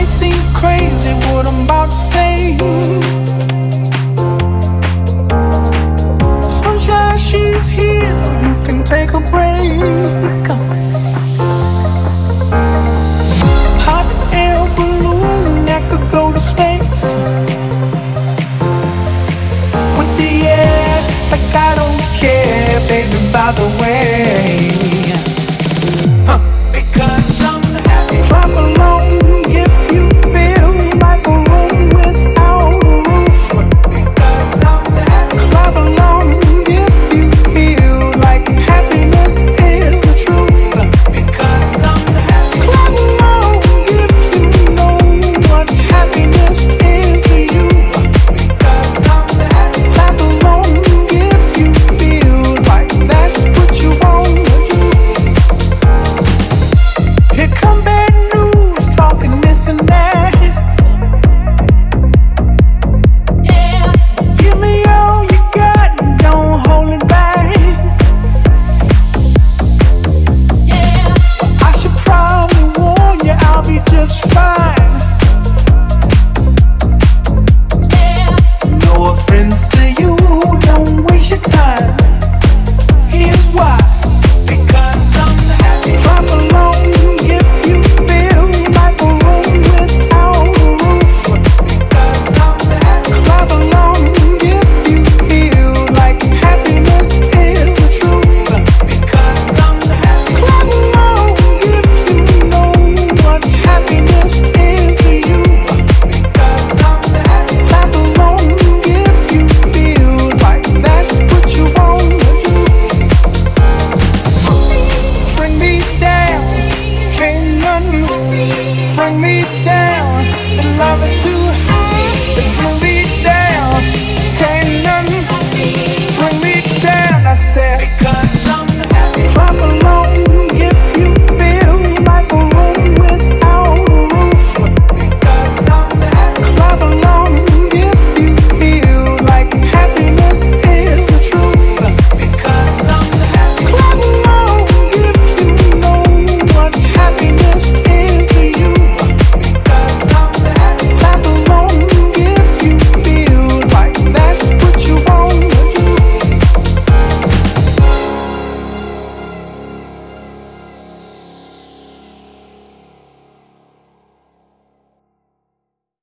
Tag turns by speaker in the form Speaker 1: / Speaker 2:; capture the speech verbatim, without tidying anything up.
Speaker 1: seem crazy what I'm about to say. Sunshine, she's here, you can take a break. Hot air balloon that could go to space. With the air, like I don't care, baby, by the way. Huh. Because I'm happy. Clap along if you feel like a room without a roof. Because I'm happy. Clap along if you feel like happiness is the truth. Because I'm happy. Clap along if you know what happiness is to you. Because I'm happy. Clap along if you feel like that's what you want to do. Here come bad news, talking this and that. Yeah. Give me all you got and don't hold it back. Yeah. I should probably warn you, I'll be just fine. Yeah. No offense to you, don't waste your time. Here's why. Because I'm happy. Clap along if you feel like a room without a roof. Because I'm happy. Clap along if you feel like happiness is the truth. Because I'm happy. Clap along if you know what happiness is to you. Because I'm happy. Clap along if you feel like that's what you want to do. Bring me down, can't nothing bring me down. And love is too high, but bring me down, can't nothing bring me down. I said because